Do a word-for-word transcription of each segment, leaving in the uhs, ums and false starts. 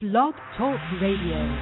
Blog Talk Radio.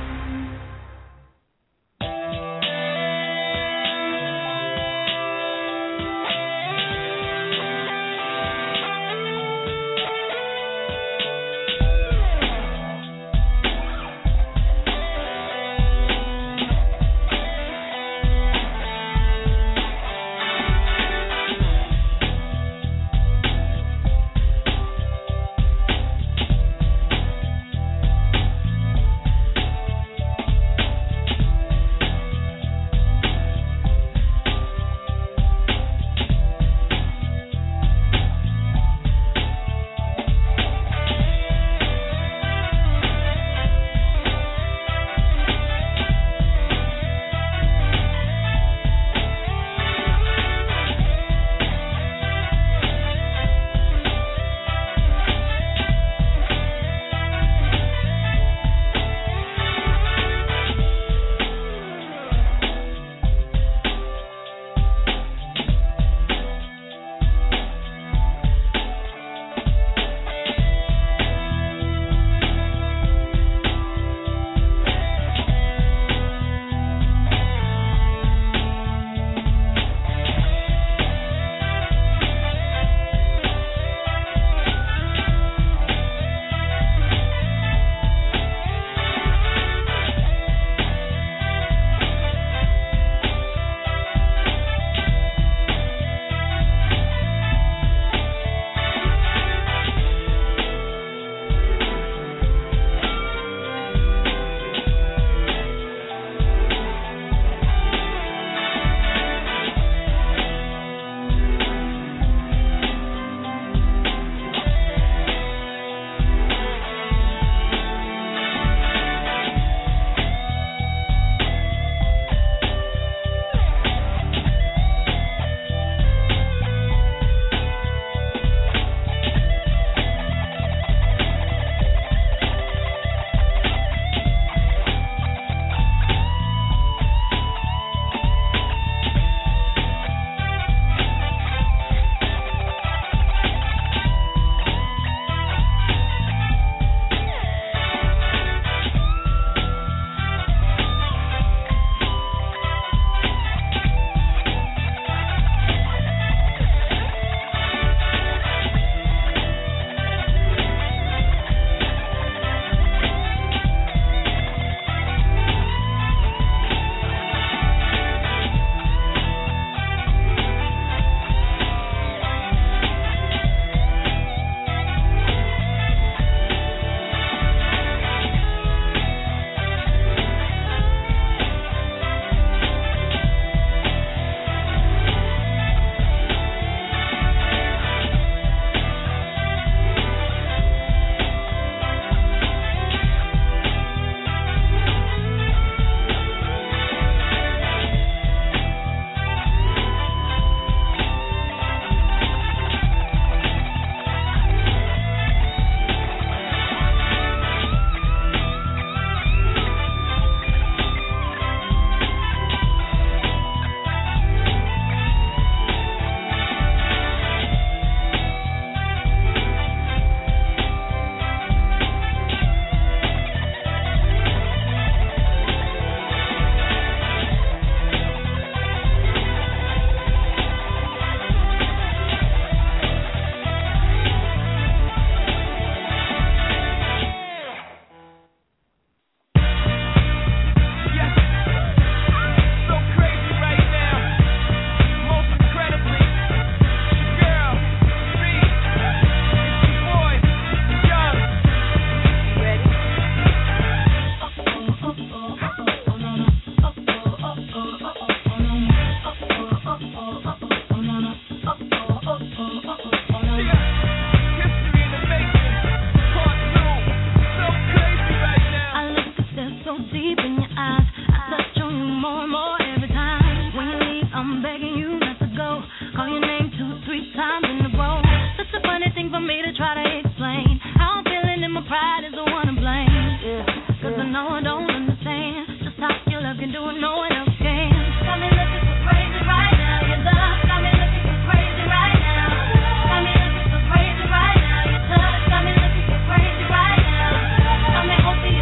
Got me looking so crazy right now. Got me hoping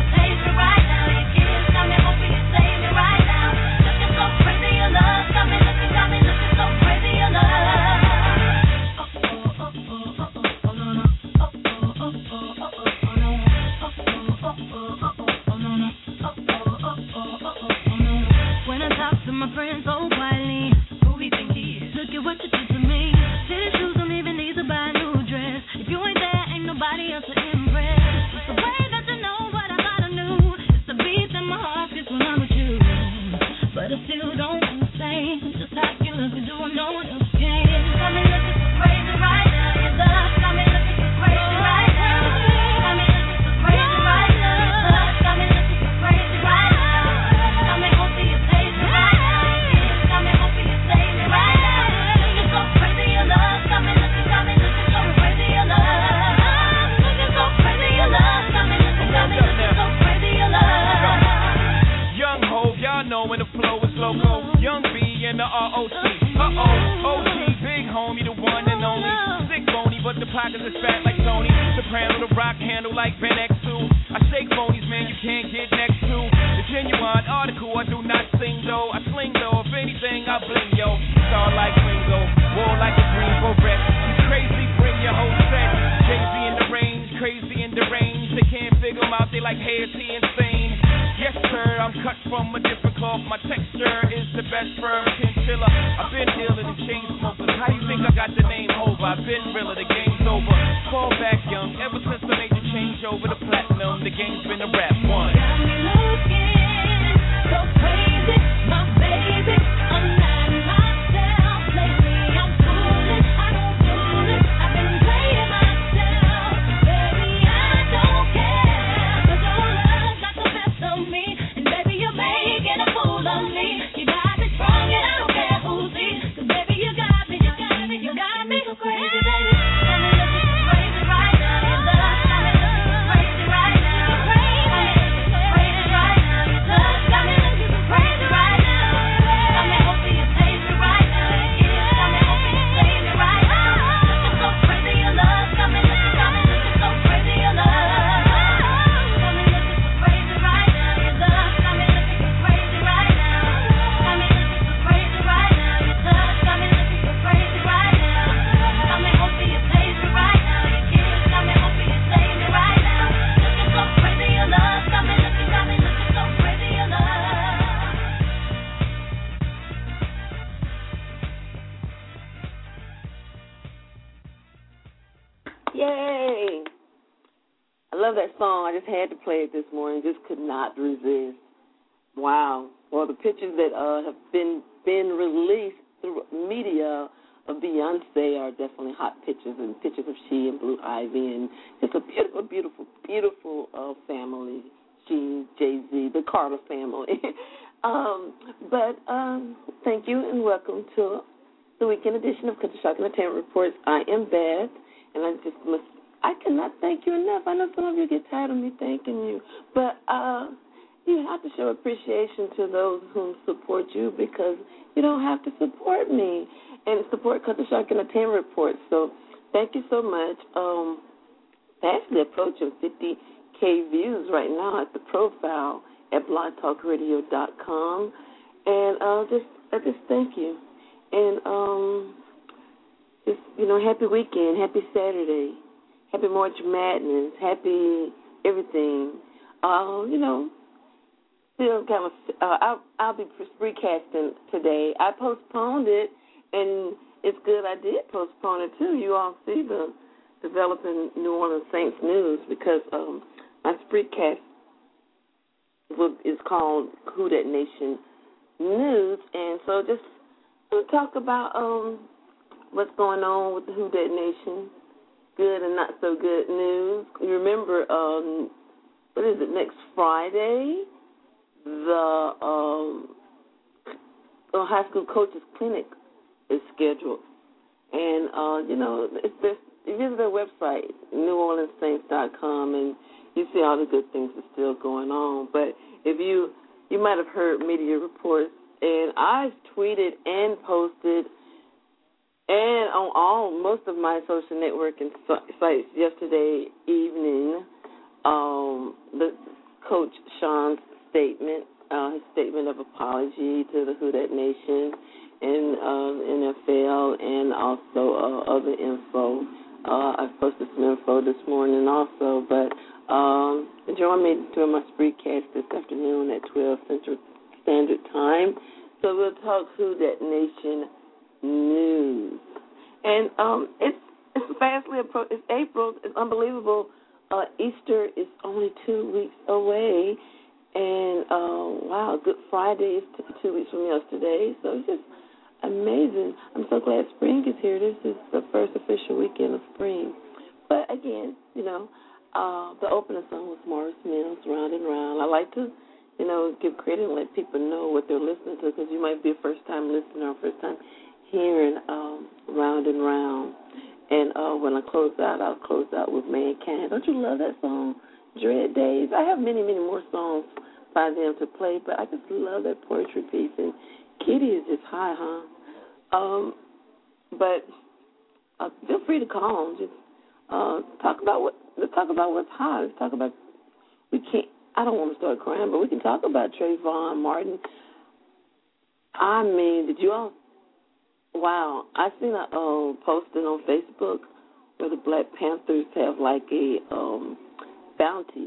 When I talk to my friends so quietly, who we think he is? Look at what you did to me. Tennis shoes don't even need to buy a new dress. If you ain't there, ain't nobody else to impress. It's the way that you know what I thought I knew. It's the beat that my heart gets when I'm with you. But I still don't understand just how you look and do no one else can. Got me looking so crazy right now. Your love got me looking so crazy right now. Got me looking so crazy right now. Your love got me looking so crazy right now. Got me hoping you taste me right now. Got me hoping you save me right now. Looking so crazy, your love got me looking, got me looking so crazy, your love. Looking so crazy, your love got me looking, got me looking so crazy, your love. Young Hov, y'all know when the flow is loco. Young B and the R O C. Uh-oh, O G, big homie, the one and only. Sick bony, but the pockets is fat like Tony. Soprano, the rock handle like Ben X two. I shake phonies, man, you can't get next to. The genuine article, I do not sing though. I sling though, if anything, I bling yo. Star like Ringo, war like a green beret. You crazy, bring your whole set. Jay-Z in the range, crazy in the range. They can't figure him out, they like, hey, is he insane? Yes, sir, I'm cut from a different cloth. My texture is the best firm chinchilla. I've been dealing in chain smokers. How you think I got the name over? I've been realer, the game's over. Fall back young, ever since I made the change over to platinum, the game's been a rap one. Got me looking so crazy, my baby. I'm not myself lately. I'm fooling, I don't do this. I've been playing myself, baby. I don't care, 'cause your love got the best of me, and baby you're making a fool of me. You got me strong and I don't care who's it, 'cause baby you got me, you got me, you got me so crazy, baby. Got me looking so crazy right now. Your love got me looking so crazy right now. Crazy right now. Your love got me looking so crazy right now. Got me hoping you save me right now. Yeah, got me hoping you save me right now. Looking so crazy, your love got me looking, got me looking so crazy, your love. Got me looking so crazy right now. Your love got me looking so crazy right now. Got me looking so crazy right now. Your love got me looking so crazy right now. Got me hoping you save me right now. Your kiss got me hoping you save me right now. Looking so crazy, your love got me looking, got me looking so crazy, your love. Yay! I love that song. I just had to play it this morning. Just could not resist. Wow. Well, the pictures that uh, have been been released through media of Beyonce are definitely hot pictures, and pictures of she and Blue Ivy, and it's a beautiful, beautiful, beautiful uh, family. She, Jay-Z, the Carter family. um, but um, thank you and welcome to the weekend edition of Culture Shock Entertainment Reports. I am Beth, and I just must, I cannot thank you enough. I know some of you get tired of me thanking you, but uh, you have to show appreciation to those who support you, because you don't have to support me and support Culture Shock Entertainment Reports. So thank you so much. Um, actually approaching fifty K views right now at the profile at blog talk radio dot com, and uh, just I just thank you, and um, just you know, happy weekend, happy Saturday, happy March Madness, happy everything. Uh, you know, still kind of uh, I'll I'll be recasting today. I postponed it, and it's good I did postpone it too. You all see the Developing New Orleans Saints news, because um, my Spreecast is called Who Dat Nation News, and so just we'll talk about um, what's going on with the Who Dat Nation, good and not so good news. You remember, um, what is it, next Friday, the um, high school coaches clinic is scheduled, and uh, you know, it's this. You visit their website, New Orleans Saints dot com, and you see all the good things that's still going on. But if you, you might have heard media reports, and I've tweeted and posted, and on all most of my social networking sites yesterday evening, um, the Coach Sean's statement, uh, his statement of apology to the Who Dat Nation and uh, N F L, and also uh, other info. Uh, I posted some info this morning also, but um, join me during my Spreecast this afternoon at twelve Central Standard Time. So we'll talk Who Dat Nation news. And um, it's it's fastly approaching. It's April. It's unbelievable. Uh, Easter is only two weeks away. And, uh, wow, Good Friday is t- two weeks from yesterday. So it's just amazing. I'm so glad spring is here. This is the first official weekend of spring. But, again, you know, uh, the opening song was Morris Mills, Round and Round. I like to, you know, give credit and let people know what they're listening to, because you might be a first-time listener or first-time hearing um, Round and Round. And uh, when I close out, I'll close out with Mankind. Don't you love that song? Dread Days. I have many, many more songs by them to play, but I just love that poetry piece. And Kitty is just high, huh? Um, but uh, feel free to call. Just uh, talk about what. Let's talk about what's hot. Let's talk about. We can't. I don't want to start crying, but we can talk about Trayvon Martin. I mean, did you all? Wow, I seen a uh, posting on Facebook where the Black Panthers have like a um, bounty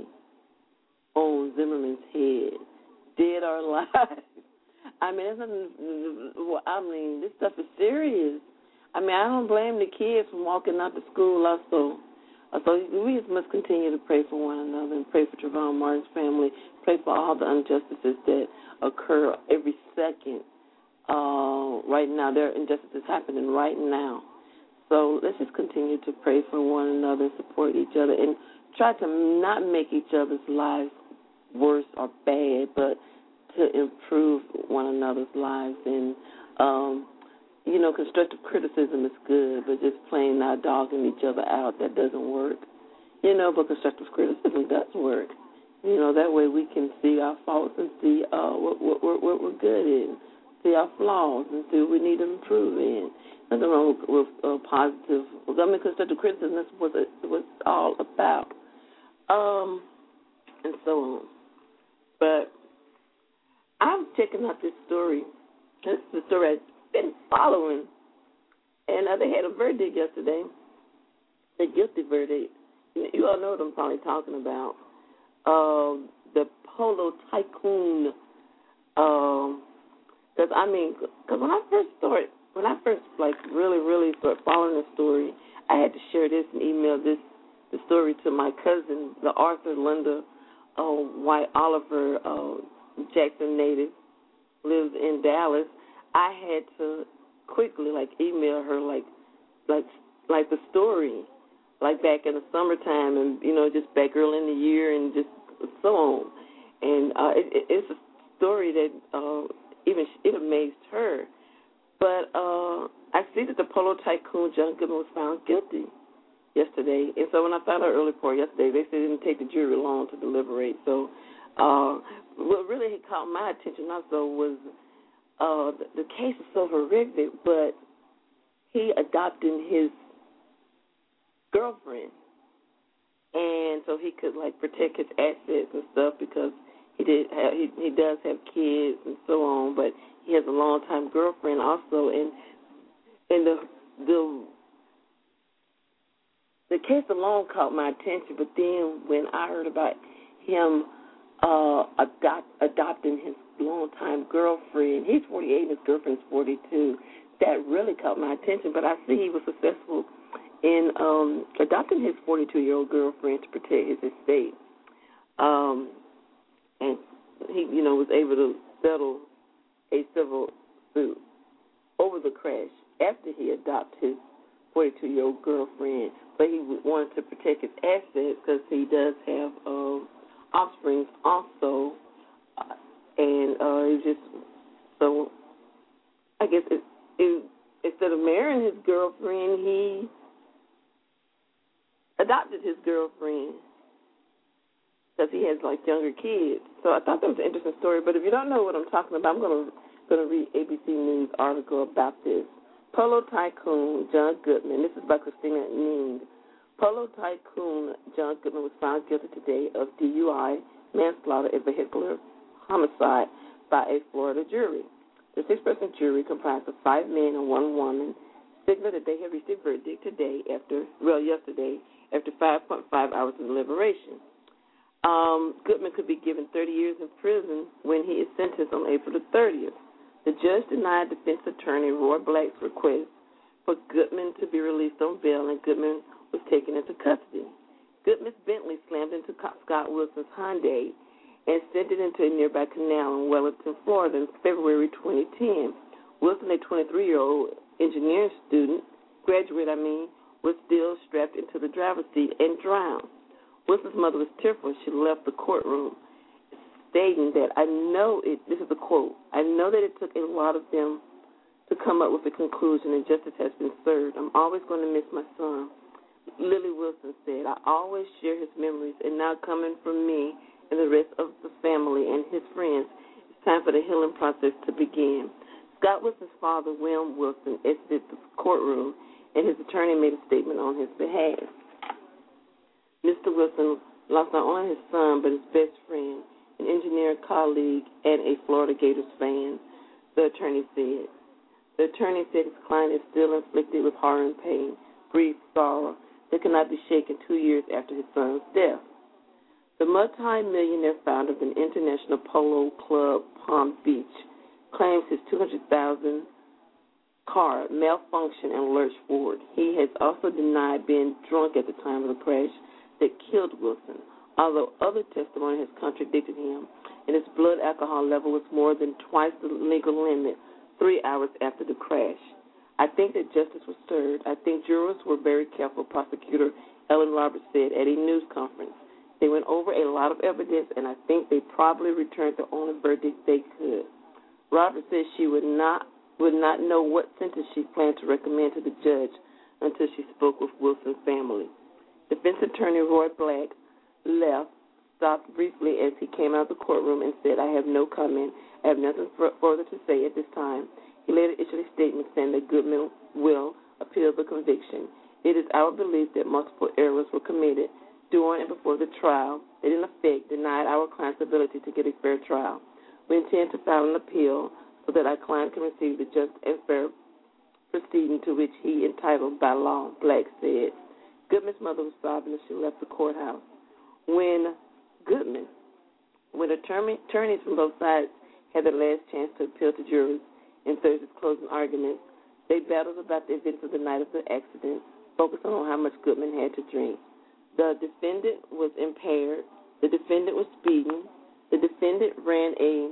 on Zimmerman's head, dead or alive. I mean, it's nothing, I mean, this stuff is serious. I mean, I don't blame the kids for walking out to school also. So we just must continue to pray for one another and pray for Trayvon Martin's family, pray for all the injustices that occur every second. Uh, right now, there are injustices happening right now. So let's just continue to pray for one another, support each other, and try to not make each other's lives worse or bad, but to improve one another's lives. And, um, you know, constructive criticism is good, but just plain not dogging each other out, that doesn't work. You know, but constructive criticism does work. You know, that way we can see our faults and see uh, what, what, what, what we're good in, see our flaws and see what we need to improve in. Nothing wrong with, with uh, positive, I mean, constructive criticism, that's what it's all about. Um, and so on. But I'm checking out this story. This is the story I've been following. And uh, they had a verdict yesterday, a guilty verdict. You, you all know what I'm probably talking about. Uh, the Polo Tycoon. Because, um, I mean, because when I first started, when I first, like, really, really started following the story, I had to share this and email this the story to my cousin, the Arthur Linda uh, White Oliver uh, Jackson native, lives in Dallas. I had to quickly like email her like like like the story, like back in the summertime, and you know just back early in the year, and just so on. And uh, it, it, it's a story that uh, even it amazed her. But uh, I see that the Polo Tycoon John Goodman was found guilty yesterday. And so when I found out early report yesterday, they said it didn't take the jury long to deliberate. So uh, what really caught my attention also was uh, the, the case is so horrific, but he adopted his girlfriend. And so he could, like, protect his assets and stuff because he did have, he, he does have kids and so on, but he has a long-time girlfriend also. And, and the the The case alone caught my attention, but then when I heard about him uh, adopt, adopting his longtime girlfriend, he's forty-eight and his girlfriend's forty-two, that really caught my attention. But I see he was successful in um, adopting his forty-two-year-old girlfriend to protect his estate. Um, and he, you know, was able to settle a civil suit over the crash after he adopted his forty-two-year-old girlfriend, but he wanted to protect his assets because he does have um, offspring also, uh, and uh, it just so I guess it, it, instead of marrying his girlfriend, he adopted his girlfriend because he has like younger kids. So I thought that was an interesting story. But if you don't know what I'm talking about, I'm going to going to read A B C News article about this. Polo Tycoon John Goodman, this is by Christina Ning. Polo Tycoon John Goodman was found guilty today of D U I, manslaughter, and vehicular homicide by a Florida jury. The six-person jury, comprised of five men and one woman, signaled that they had reached a verdict today after, well, yesterday, after five point five hours of deliberation. Um, Goodman could be given thirty years in prison when he is sentenced on April the thirtieth. The judge denied defense attorney Roy Black's request for Goodman to be released on bail, and Goodman was taken into custody. Goodman's Bentley slammed into Scott Wilson's Hyundai and sent it into a nearby canal in Wellington, Florida in February twenty ten. Wilson, a twenty-three-year-old engineering student, graduate, I mean, was still strapped into the driver's seat and drowned. Wilson's mother was tearful as she left the courtroom, stating that, I know it, this is a quote, I know that it took a lot of them to come up with a conclusion and justice has been served. I'm always going to miss my son. Lily Wilson said, I always share his memories, and now coming from me and the rest of the family and his friends, it's time for the healing process to begin. Scott Wilson's father, William Wilson, exited the courtroom, and his attorney made a statement on his behalf. Mister Wilson lost not only his son, but his best friend, an engineer colleague, and a Florida Gators fan, the attorney said. The attorney said his client is still inflicted with horror and pain, grief, sorrow that cannot be shaken two years after his son's death. The multi-millionaire founder of an international polo club, Palm Beach, claims his two hundred thousand dollars car malfunctioned and lurched forward. He has also denied being drunk at the time of the crash that killed Wilson, although other testimony has contradicted him, and his blood alcohol level was more than twice the legal limit three hours after the crash. I think that justice was served. I think jurors were very careful, Prosecutor Ellen Roberts said at a news conference. They went over a lot of evidence, and I think they probably returned the only verdict they could. Roberts said she would not would not know what sentence she planned to recommend to the judge until she spoke with Wilson's family. Defense attorney Roy Black left, stopped briefly as he came out of the courtroom and said, I have no comment. I have nothing further to say at this time. He later issued a statement saying that Goodman will appeal the conviction. It is our belief that multiple errors were committed during and before the trial that in effect denied our client's ability to get a fair trial. We intend to file an appeal so that our client can receive the just and fair proceeding to which he entitled by law, Black said. Goodman's mother was sobbing as she left the courthouse. When Goodman, when attorney, attorneys from both sides had their last chance to appeal to jurors in Thursday's closing arguments, they battled about the events of the night of the accident, focusing on how much Goodman had to drink. The defendant was impaired. The defendant was speeding. The defendant ran a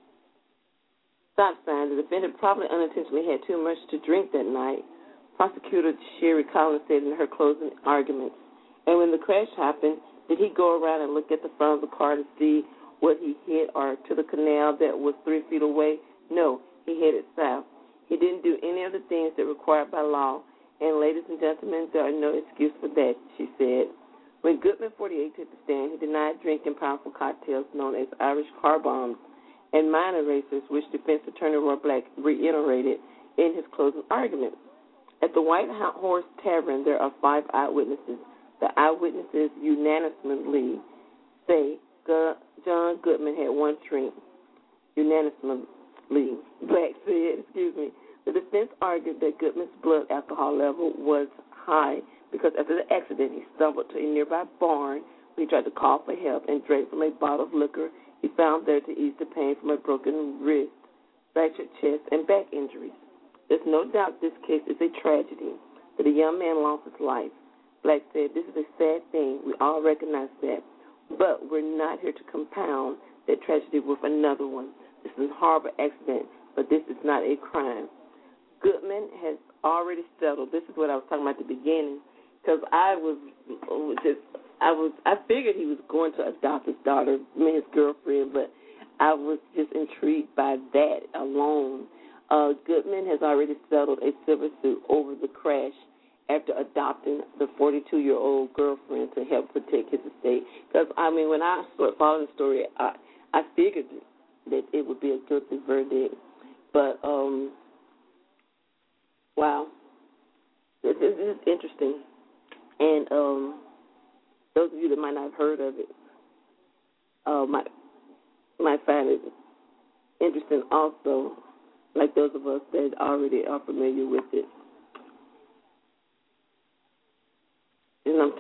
stop sign. The defendant probably unintentionally had too much to drink that night, Prosecutor Sherry Collins said in her closing arguments. And when the crash happened, did he go around and look at the front of the car to see what he hit or to the canal that was three feet away? No, he headed south. He didn't do any of the things that are required by law. And ladies and gentlemen, there are no excuse for that, she said. When Goodman, forty-eight, took the stand, he denied drinking powerful cocktails known as Irish car bombs and minor racers, which defense attorney Roy Black reiterated in his closing argument. At the White Horse Tavern, there are five eyewitnesses. The eyewitnesses unanimously say John Goodman had one drink. Unanimously, Black said, excuse me. The defense argued that Goodman's blood alcohol level was high because after the accident, he stumbled to a nearby barn where he tried to call for help and drank from a bottle of liquor he found there to ease the pain from a broken wrist, fractured chest, and back injuries. There's no doubt this case is a tragedy, that a young man lost his life. Black said, this is a sad thing. We all recognize that. But we're not here to compound that tragedy with another one. This is a horrible accident, but this is not a crime. Goodman has already settled. This is what I was talking about at the beginning, because I was just, I was, I figured he was going to adopt his daughter, me, his girlfriend, but I was just intrigued by that alone. Uh, Goodman has already settled a civil suit over the crash after adopting the forty-two-year-old girlfriend to help protect his estate. Because, I mean, when I started following the story, I, I figured that it would be a guilty verdict. But, um, wow, this, this is interesting. And um, those of you that might not have heard of it uh, might, might find it interesting also, like those of us that already are familiar with it.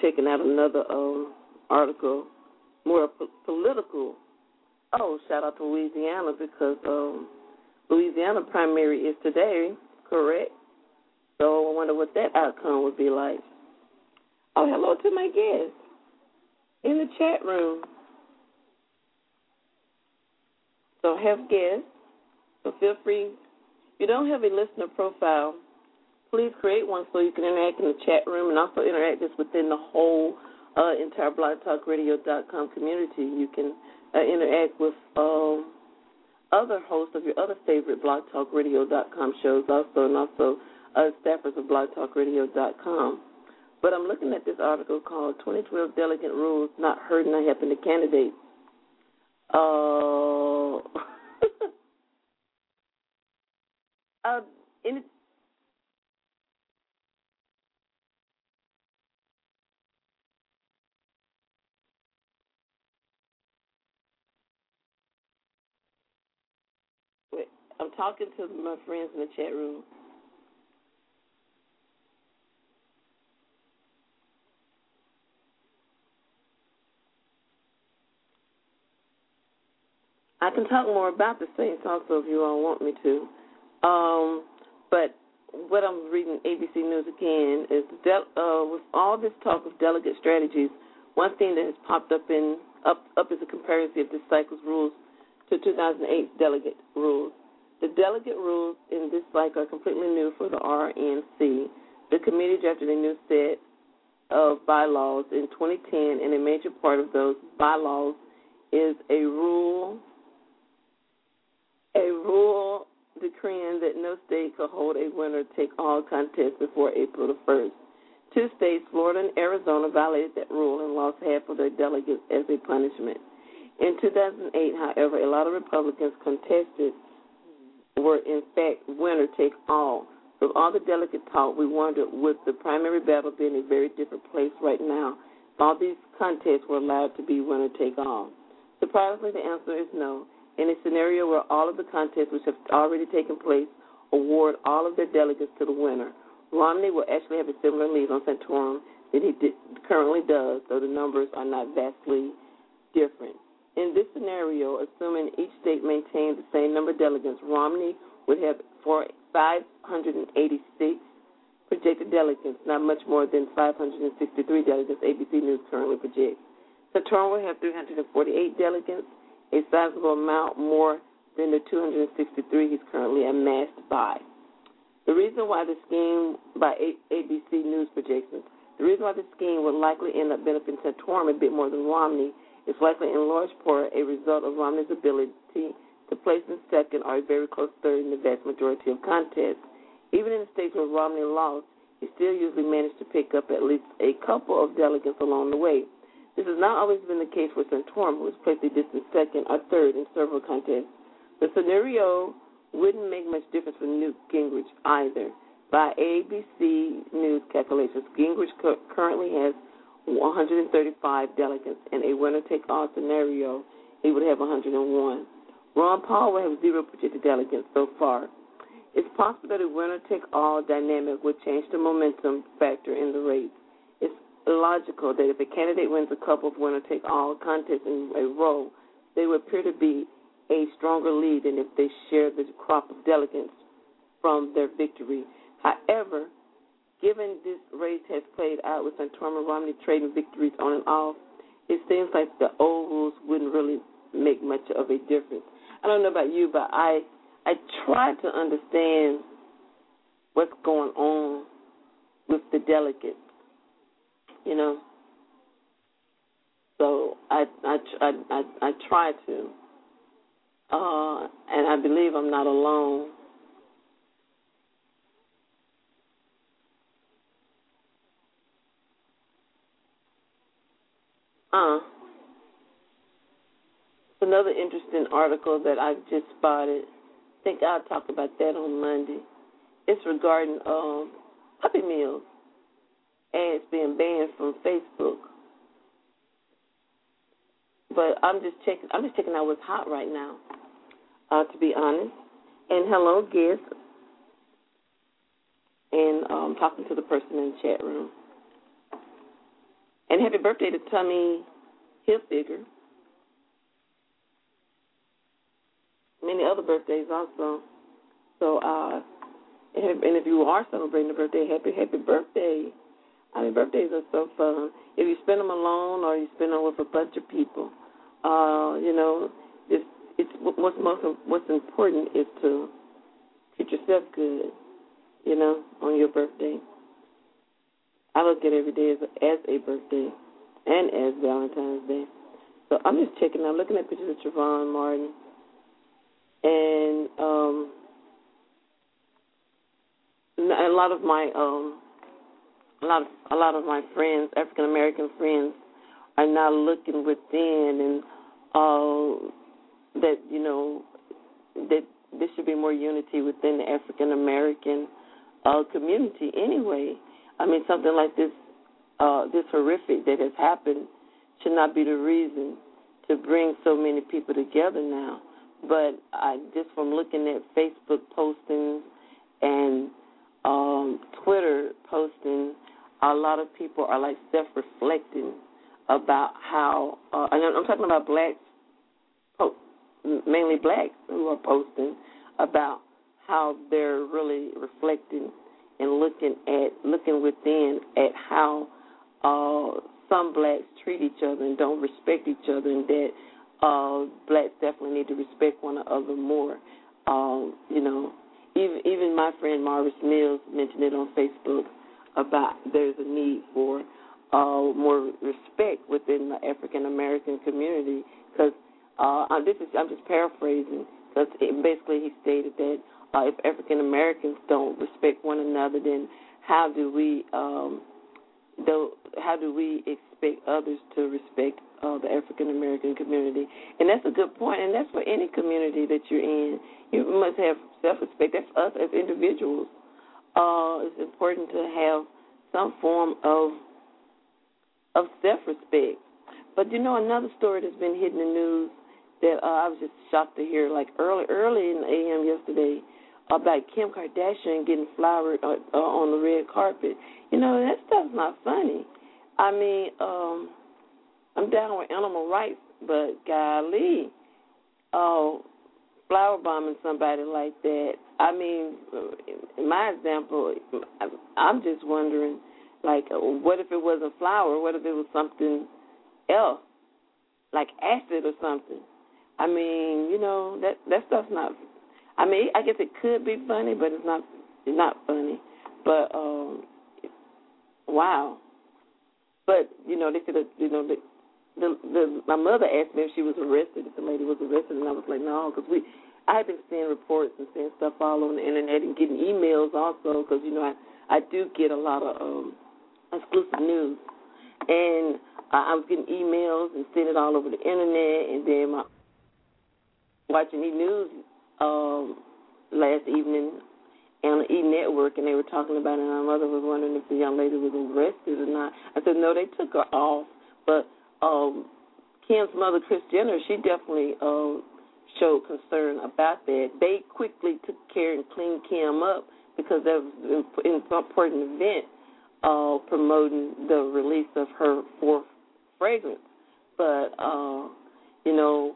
checking out another um, article, more po- political. Oh, shout out to Louisiana because um, Louisiana primary is today, correct? So I wonder what that outcome would be like. Oh, hello to my guest in the chat room. So have guests. So feel free. If you don't have a listener profile, please create one so you can interact in the chat room and also interact just within the whole uh, entire blog talk radio dot com community. You can uh, interact with um, other hosts of your other favorite blog talk radio dot com shows also, and also uh, staffers of blog talk radio dot com. But I'm looking at this article called twenty twelve Delegate Rules Not Hurting or Helping the Candidates. Uh, uh, in it, wait, I'm talking to my friends in the chat room. I can talk more about the Saints also if you all want me to. Um, but what I'm reading A B C News again is de- uh, with all this talk of delegate strategies, one thing that has popped up in up up is a comparison of this cycle's rules to two thousand eight delegate rules. The delegate rules in this cycle are completely new for the R N C. The committee drafted a new set of bylaws in twenty ten, and a major part of those bylaws is a rule a rule decreeing that no state could hold a winner-take-all contest before April the first. Two states, Florida and Arizona, violated that rule and lost half of their delegates as a punishment. In two thousand eight, however, a lot of Republicans contested were, in fact, winner-take-all. With all the delegate talk, we wondered, would the primary battle be in a very different place right now if all these contests were allowed to be winner-take-all? Surprisingly, the answer is no. In a scenario where all of the contests which have already taken place award all of their delegates to the winner, Romney will actually have a similar lead on Santorum that he did, currently does, though the numbers are not vastly different. In this scenario, assuming each state maintained the same number of delegates, Romney would have for five hundred eighty-six projected delegates, not much more than five hundred sixty-three delegates A B C News currently projects. Santorum will have three hundred forty-eight delegates, a sizable amount more than the two hundred sixty-three he's currently amassed by. The reason why the scheme by A B C News projections, the reason why the scheme would likely end up benefiting Santorum a bit more than Romney is likely in large part a result of Romney's ability to place in second or a very close third in the vast majority of contests. Even in the states where Romney lost, he still usually managed to pick up at least a couple of delegates along the way. This has not always been the case for Santorum, who has placed a distant second or third in several contests. The scenario wouldn't make much difference for Newt Gingrich either. By A B C News calculations, Gingrich cu- currently has one hundred thirty-five delegates. In a winner-take-all scenario, he would have one hundred one. Ron Paul will have zero projected delegates so far. It's possible that a winner-take-all dynamic would change the momentum factor in the race. It's logical that if a candidate wins a couple of winner-take-all contests in a row, they would appear to be a stronger lead than if they share the crop of delegates from their victory. However, given this race has played out with Santorum and Romney trading victories on and off, it seems like the old rules wouldn't really make much of a difference. I don't know about you, but I I try to understand what's going on with the delegates. You know, so I I I I, I try to, uh, and I believe I'm not alone. Uh, another interesting article that I've just spotted. I think I'll talk about that on Monday. It's regarding um, puppy mills. Ads being banned from Facebook, but I'm just checking. I'm just checking out what's hot right now, uh, to be honest. And hello, guest, and um, talking to the person in the chat room. And happy birthday to Tommy Hilfiger. Many other birthdays also. So, uh, and if you are celebrating a birthday, happy, happy birthday. I mean, birthdays are so fun. If you spend them alone or you spend them with a bunch of people, uh, you know, it's, it's what's most what's important is to treat yourself good, you know, on your birthday. I look at every day as a, as a birthday and as Valentine's Day. So I'm just checking out, looking at pictures of Trayvon Martin. And um, a lot of my um, a lot of a lot of my friends, African American friends, are now looking within, and uh, that you know that there should be more unity within the African American uh, community. Anyway, I mean something like this, uh, this horrific that has happened should not be the reason to bring so many people together now. But I just from looking at Facebook postings and um, Twitter postings, a lot of people are like self-reflecting about how, uh, and I'm talking about blacks, mainly blacks who are posting about how they're really reflecting and looking at looking within at how uh, some blacks treat each other and don't respect each other, and that. Uh, blacks definitely need to respect one another more. Um, you know, even even my friend Marvis Mills mentioned it on Facebook about there's a need for uh, more respect within the African American community. Because uh, this is I'm just paraphrasing. Because basically he stated that uh, if African Americans don't respect one another, then how do we um, do, how do we expect others to respect Uh, the African American community? And that's a good point, and that's for any community that you're in. You must have self-respect. That's us as individuals. Uh, it's important to have some form of of self-respect. But you know, another story that's been hitting the news that uh, I was just shocked to hear, like early, early in the A M yesterday, about Kim Kardashian getting flowered uh, uh, on the red carpet. You know, that stuff's not funny. I mean, um. I'm down with animal rights, but golly, oh, flower bombing somebody like that. I mean, in my example, I'm just wondering, like, what if it wasn't flour? What if it was something else, like acid or something? I mean, you know, that that stuff's not. I mean, I guess it could be funny, but it's not. It's not funny. But um, wow. But you know, they could have. You know, they, The, the, my mother asked me if she was arrested, if the lady was arrested, and I was like, no, because we, I had been seeing reports and seeing stuff all on the internet and getting emails also, because, you know, I, I do get a lot of um, exclusive news. And uh, I was getting emails and seeing it all over the internet, and then my, watching E-News um, last evening on the E-Network, and they were talking about it, and my mother was wondering if the young lady was arrested or not. I said, no, they took her off, but Um, Kim's mother, Kris Jenner, she definitely uh, showed concern about that. They quickly took care and cleaned Kim up because that was an important event uh, promoting the release of her fourth fragrance. But, uh, you know,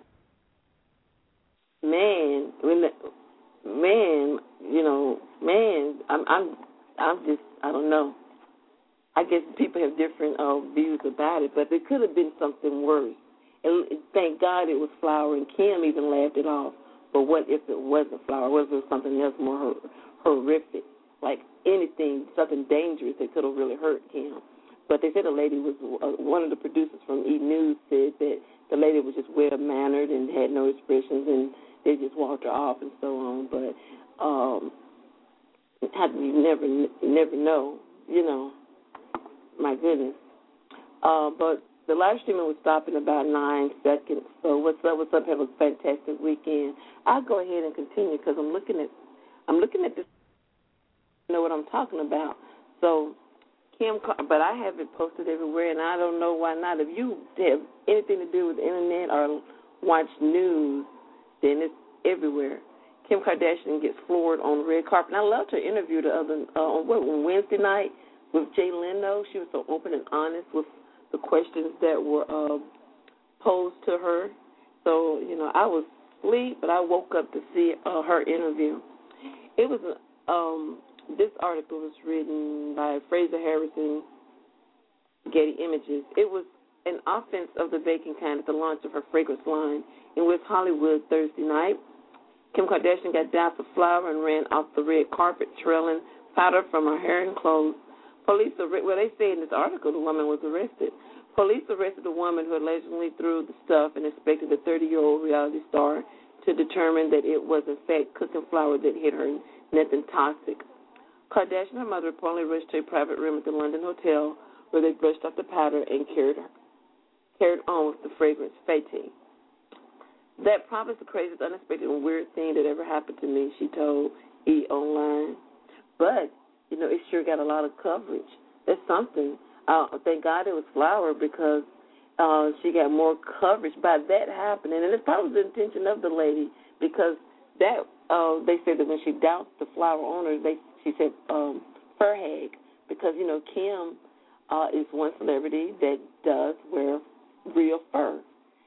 man, when the, man, you know, man, I'm, I'm, I'm just, I don't know. I guess people have different uh, views about it, but there could have been something worse. And thank God it was flour, and Kim even laughed it off. But what if it wasn't flour? What if it was something else more hor- horrific, like anything, something dangerous that could have really hurt Kim? But they said the lady was, uh, one of the producers from E! News said that the lady was just well-mannered and had no expressions, and they just walked her off and so on. But um, you never, you never know, you know. My goodness. Uh, but the live streaming will stop in about nine seconds. So what's up? What's up? Have a fantastic weekend. I'll go ahead and continue because I'm looking at, I'm looking at this. You know what I'm talking about. So Kim, but I have it posted everywhere, and I don't know why not. If you have anything to do with the internet or watch news, then it's everywhere. Kim Kardashian gets floored on the red carpet. And I loved her interview the other uh, on what, on Wednesday night with Jay Leno. She was so open and honest with the questions that were uh, posed to her. So, you know, I was asleep, but I woke up to see uh, her interview. It was, um, this article was written by Fraser Harrison, Getty Images. It was an offense of the baking kind at the launch of her fragrance line in West Hollywood Thursday night. Kim Kardashian got doused with flour and ran off the red carpet, trailing powder from her hair and clothes. Police, well, they say in this article the woman was arrested. Police arrested a woman who allegedly threw the stuff and inspected the thirty-year-old reality star to determine that it was, in fact, cooking flour that hit her, nothing toxic. Kardashian and her mother reportedly rushed to a private room at the London hotel where they brushed off the powder and carried, carried on with the fragrance fete. That probably is the craziest, unexpected, and weird thing that ever happened to me, she told E! Online. But, you know, it sure got a lot of coverage. That's something. Uh, thank God it was flour because uh, she got more coverage by that happening. And it's probably the intention of the lady because that uh, they said that when she doused the flour on her, they, she said um, fur hag because, you know, Kim uh, is one celebrity that does wear real fur.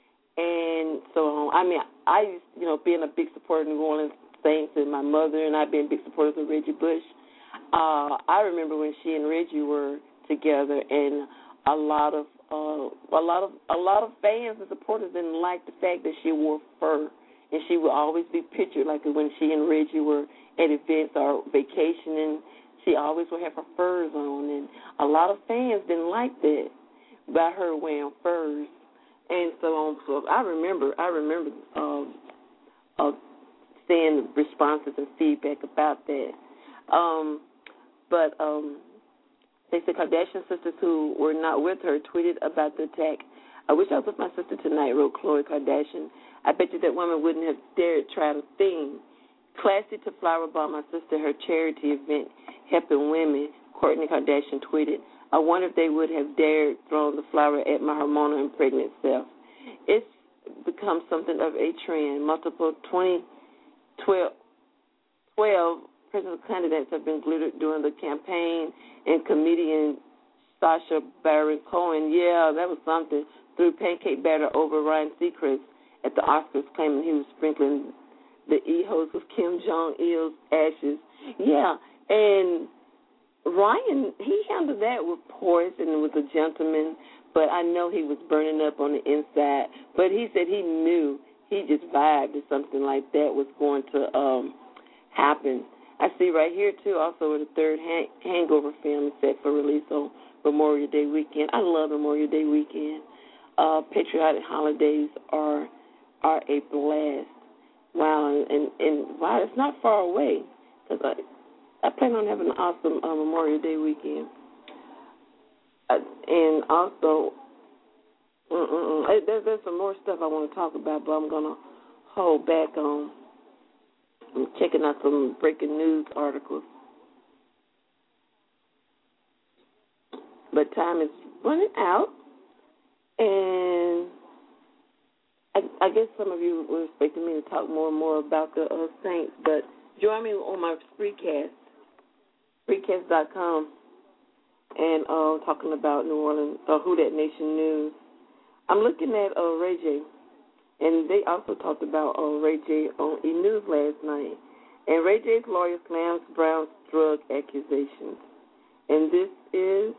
And so, um, I mean, I used, you know, being a big supporter of New Orleans Saints and my mother and I being big supporters of Reggie Bush, uh, I remember when she and Reggie were together, and a lot of uh, a lot of a lot of fans and supporters didn't like the fact that she wore fur, and she would always be pictured like when she and Reggie were at events or vacationing. She always would have her furs on, and a lot of fans didn't like that by her wearing furs, and so on. So I remember, I remember um, uh, seeing responses and feedback about that, um, but. Um, They said Kardashian sisters who were not with her tweeted about the attack. I wish I was with my sister tonight, wrote Khloe Kardashian. I bet you that woman wouldn't have dared try to thing. Classy to flower bomb my sister, her charity event helping women, Kourtney Kardashian tweeted. I wonder if they would have dared throw the flower at my hormonal and pregnant self. It's become something of a trend. Multiple twenty twelve presidential candidates have been glittered during the campaign, and comedian Sacha Baron Cohen, yeah, that was something, threw pancake batter over Ryan Seacrest at the Oscars, claiming he was sprinkling the E-host with Kim Jong-il's ashes. Yeah, and Ryan, he handled that with poise and was a gentleman, but I know he was burning up on the inside. But he said he knew, he just vibed that something like that was going to um, happen. I see right here, too, also the third hang- Hangover film is set for release on Memorial Day weekend. I love Memorial Day weekend. Uh, patriotic holidays are are a blast. Wow, and, and, and wow, it's not far away because I, I plan on having an awesome uh, Memorial Day weekend. Uh, and also, mm-mm, there's, there's some more stuff I want to talk about, but I'm going to hold back on. I'm checking out some breaking news articles. But time is running out, and I, I guess some of you were expecting me to talk more and more about the uh, Saints, but join me on my Spreecast, Spreecast dot com, and uh, talking about New Orleans, uh, Who Dat Nation News. I'm looking at uh, Ray J. And they also talked about uh, Ray J on E! News last night. And Ray J's lawyer slams Brown's drug accusations. And this is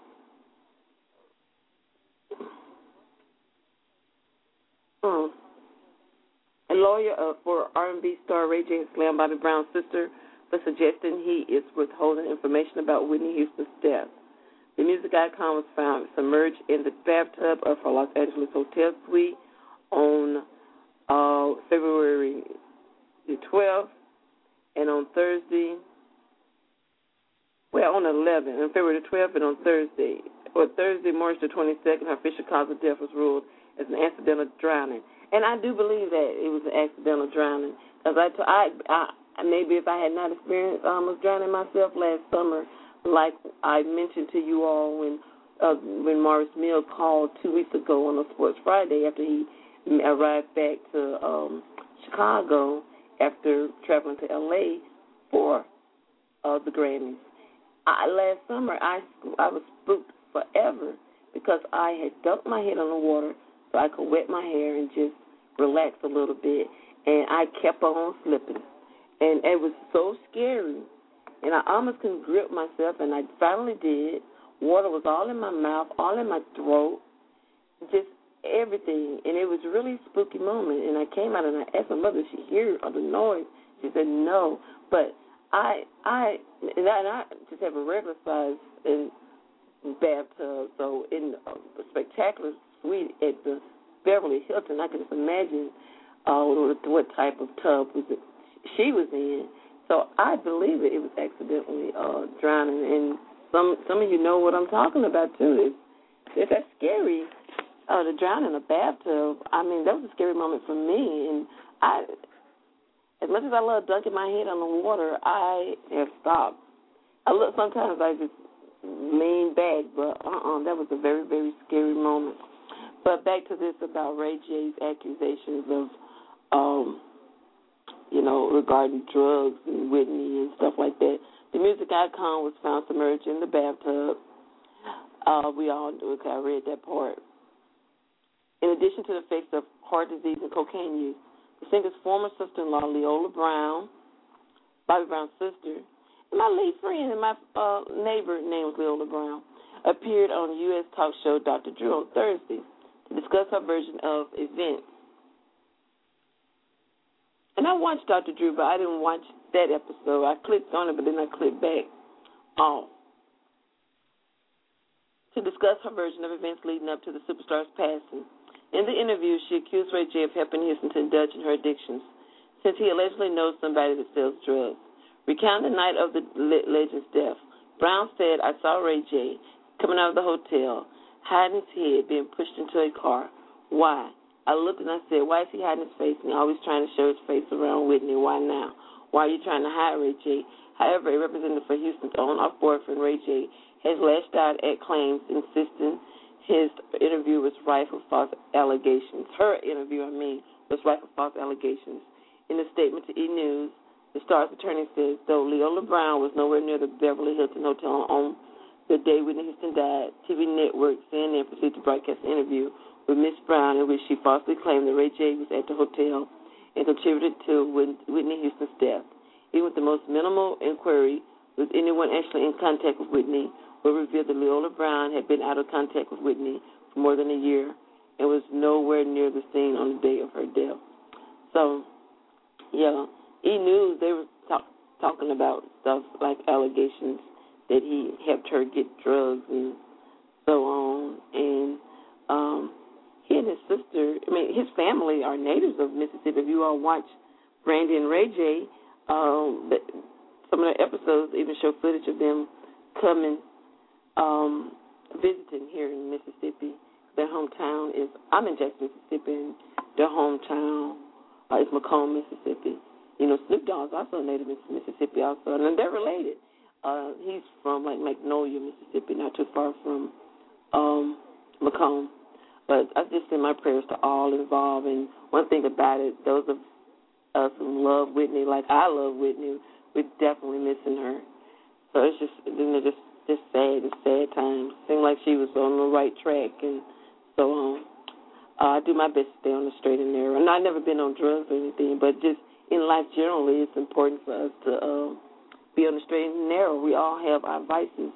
um, a lawyer uh, for R and B star Ray J slammed Bobby Brown's sister for suggesting he is withholding information about Whitney Houston's death. The music icon was found submerged in the bathtub of her Los Angeles hotel suite on Uh, February the twelfth, and on Thursday, well, on the eleventh, on February the twelfth, and on Thursday, or Thursday, March the twenty-second, her official cause of death was ruled as an accidental drowning. And I do believe that it was an accidental drowning, because I, I, I, maybe if I had not experienced almost drowning myself last summer, like I mentioned to you all when uh, when Morris Mills called two weeks ago on a Sports Friday after he arrived back to um, Chicago after traveling to L A for uh, the Grammys. I, last summer, I I was spooked forever because I had dunked my head on the water so I could wet my hair and just relax a little bit, and I kept on slipping. And it was so scary, and I almost couldn't grip myself, and I finally did. Water was all in my mouth, all in my throat, just everything, and it was a really spooky moment. And I came out and I asked my mother if she hear all the noise. She said no, but I, I, and I, and I just have a regular size in bathtub, so in a spectacular suite at the Beverly Hilton, I can just imagine uh, what type of tub was it she was in. So I believe it, it was accidentally uh, drowning, and some some of you know what I'm talking about too. It's, it's that scary. Uh, to drown in a bathtub, I mean, that was a scary moment for me. And I, as much as I love dunking my head on the water, I have stopped. I look, sometimes I just lean back, but uh-uh, that was a very, very scary moment. But back to this about Ray J's accusations of, um, you know, regarding drugs and Whitney and stuff like that. The music icon was found submerged in the bathtub. Uh, we all do it. I read that part. In addition to the effects of heart disease and cocaine use, the singer's former sister-in-law, Leola Brown, Bobby Brown's sister, and my late friend and my uh, neighbor, named Leola Brown, appeared on U S talk show Doctor Drew on Thursday to discuss her version of events. And I watched Doctor Drew, but I didn't watch that episode. I clicked on it, but then I clicked back off to discuss her version of events leading up to the superstar's passing. In the interview, she accused Ray J of helping Houston to indulge in her addictions, since he allegedly knows somebody that sells drugs. Recounting the night of the legend's death, Brown said, "I saw Ray J coming out of the hotel, hiding his head, being pushed into a car. Why? I looked and I said, why is he hiding his face and always trying to show his face around Whitney? Why now? Why are you trying to hide Ray J?" However, a representative for Houston's own off-boyfriend, Ray J, has lashed out at claims insisting his interview was rife with false allegations. Her interview, I mean, was rife with false allegations. In a statement to E! News, the star's attorney says, though Leola Brown was nowhere near the Beverly Hilton Hotel on the day Whitney Houston died, T V network C N N proceeded to broadcast an interview with Miss Brown in which she falsely claimed that Ray J was at the hotel and contributed to Whitney Houston's death. Even with the most minimal inquiry, was anyone actually in contact with Whitney, will reveal that Leola Brown had been out of contact with Whitney for more than a year and was nowhere near the scene on the day of her death. So, yeah, E! News, they were talk, talking about stuff like allegations that he helped her get drugs and so on. And um, he and his sister, I mean, his family are natives of Mississippi. If you all watch Brandy and Ray J, um, some of the episodes even show footage of them coming Um, visiting here in Mississippi. Their hometown is, I'm in Jackson, Mississippi, and their hometown uh, is Macomb, Mississippi. You know, Snoop Dogg's also a native in Mississippi also, and they're related. Uh, he's from, like, Magnolia, Mississippi, not too far from um, Macomb. But I just send my prayers to all involved, and one thing about it, those of us who love Whitney, like I love Whitney, we're definitely missing her. So it's just, you know, just Just sad, it's sad times. Seemed like she was on the right track and so on. Uh, I do my best to stay on the straight and narrow. And I've never been on drugs or anything, but just in life generally, it's important for us to uh, be on the straight and narrow. We all have our vices.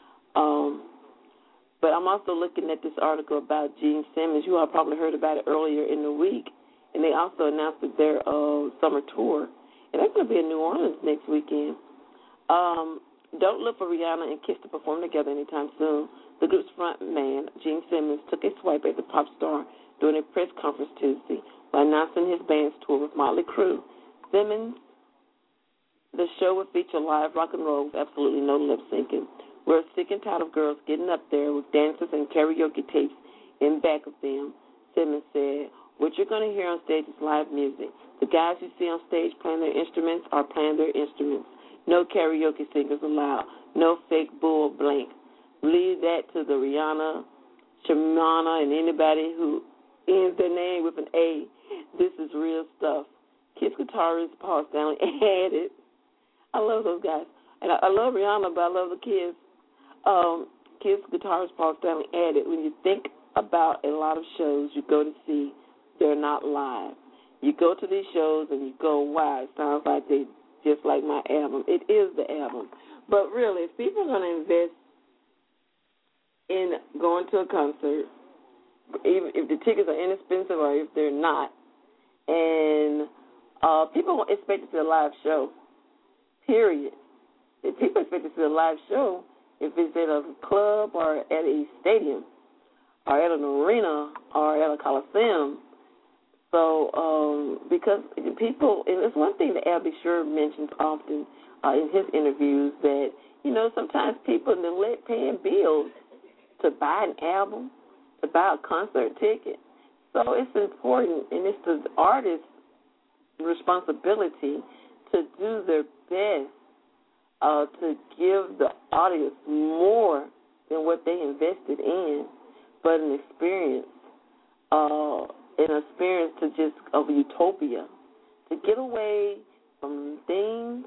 Um, but I'm also looking at this article about Gene Simmons. You all probably heard about it earlier in the week. And they also announced that their uh, summer tour. And that's going to be in New Orleans next weekend. Um... Don't look for Rihanna and Kiss to perform together anytime soon. The group's front man, Gene Simmons, took a swipe at the pop star during a press conference Tuesday while announcing his band's tour with Motley Crue. Simmons, the show will feature live rock and roll with absolutely no lip syncing. We're sick and tired of girls getting up there with dancers and karaoke tapes in back of them, Simmons said. What you're going to hear on stage is live music. The guys you see on stage playing their instruments are playing their instruments. No karaoke singers allowed. No fake bull blank. Leave that to the Rihanna, Shamana, and anybody who ends their name with an A. This is real stuff. Kiss guitarist Paul Stanley added, I love those guys. And I, I love Rihanna, but I love the kids. Um, Kiss guitarist Paul Stanley added, when you think about a lot of shows you go to see, they're not live. You go to these shows and you go, wow, it sounds like they just like my album. It is the album. But really, if people are going to invest in going to a concert, even if the tickets are inexpensive or if they're not, and uh, people expect to see a live show, period. If people expect to see a live show, if it's at a club or at a stadium or at an arena or at a coliseum. So um, because people, and it's one thing that Albie Sure mentions often uh, in his interviews, that, you know, sometimes people neglect paying bills to buy an album, to buy a concert ticket. So it's important, and it's the artist's responsibility to do their best uh, to give the audience more than what they invested in, but an experience, uh, an experience to just of utopia, to get away from things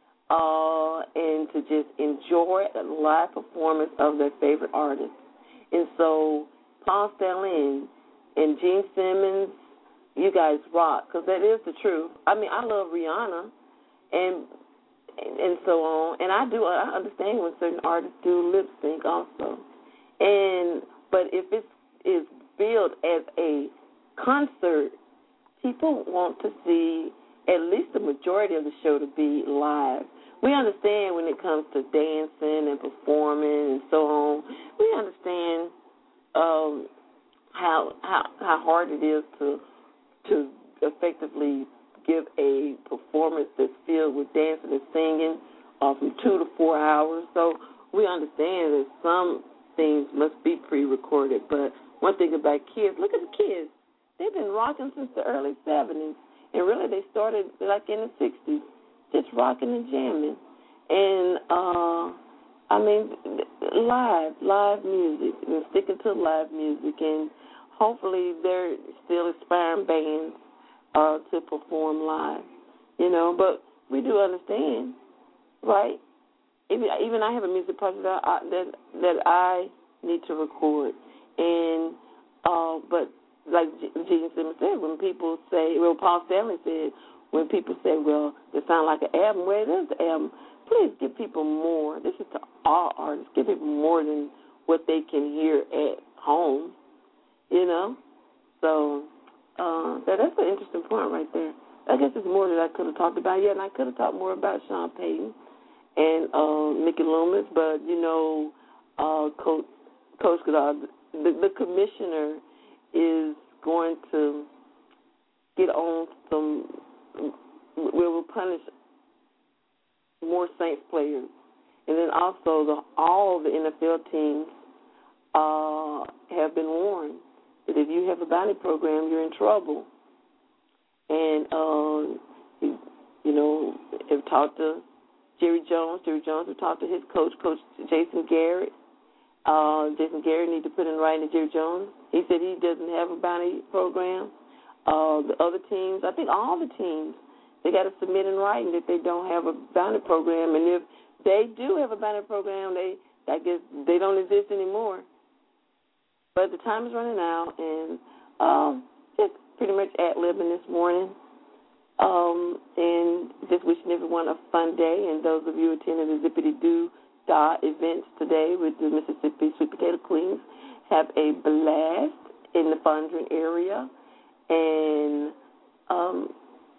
uh, and to just enjoy a live performance of their favorite artist. And so Paul Stanley and, and Gene Simmons, you guys rock, because that is the truth. I mean, I love Rihanna and and so on, and I do. I understand when certain artists do lip sync also. And but if it is billed as a concert, people want to see at least the majority of the show to be live. We understand when it comes to dancing and performing and so on. We understand um, how how how hard it is to to effectively give a performance that's filled with dancing and singing uh, from two to four hours. So we understand that some things must be pre-recorded. But one thing about kids, look at the kids. They've been rocking since the early seventies, and really they started like in the sixties, just rocking and jamming. And, uh, I mean, live, live music, and sticking to live music, and hopefully they're still aspiring bands uh, to perform live, you know. But we do understand, right? Even, even I have a music project that I, that, that I need to record, and uh, but like Gene Simmons said, when people say, well, Paul Stanley said, when people say, well, it sounds like an album, well, it is the album. Please give people more. This is to all artists. Give people more than what they can hear at home, you know. So uh, that, that's an interesting point right there. I guess there's more that I could have talked about. Yeah, and I could have talked more about Sean Payton and uh, Mickey Loomis, but, you know, uh, Coach, Coach Goddard, the, the commissioner is going to get on some, we will punish more Saints players. And then also the, all the N F L teams uh, have been warned that if you have a bounty program, you're in trouble. And, um, you, you know, have talked to Jerry Jones. Jerry Jones have talked to his coach, Coach Jason Garrett. Uh, Jason Garrett need to put in writing to Jerry Jones. He said he doesn't have a bounty program. Uh, the other teams, I think all the teams, they got to submit in writing that they don't have a bounty program. And if they do have a bounty program, they, I guess they don't exist anymore. But the time is running out, and um, just pretty much ad-libbing this morning. Um, and just wishing everyone a fun day. And those of you attending the Zippity-Doo Dah events today with the Mississippi Sweet Potato Queens, have a blast in the Fondren area. And um,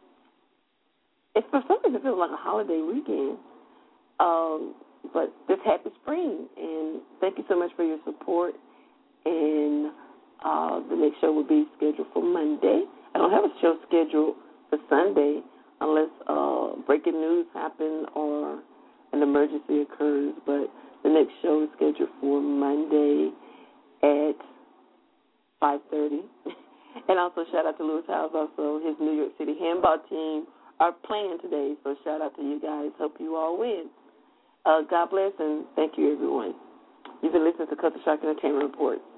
it's for some reason it feels like a holiday weekend. Um, but just happy spring. And thank you so much for your support. And uh, the next show will be scheduled for Monday. I don't have a show scheduled for Sunday unless uh, breaking news happens or an emergency occurs. But the next show is scheduled for Monday at five thirty. And also shout out to Lewis Howes, also his New York City handball team are playing today. So shout out to you guys. Hope you all win. Uh, God bless and thank you, everyone. You've been listening to Culture Shock Entertainment Report.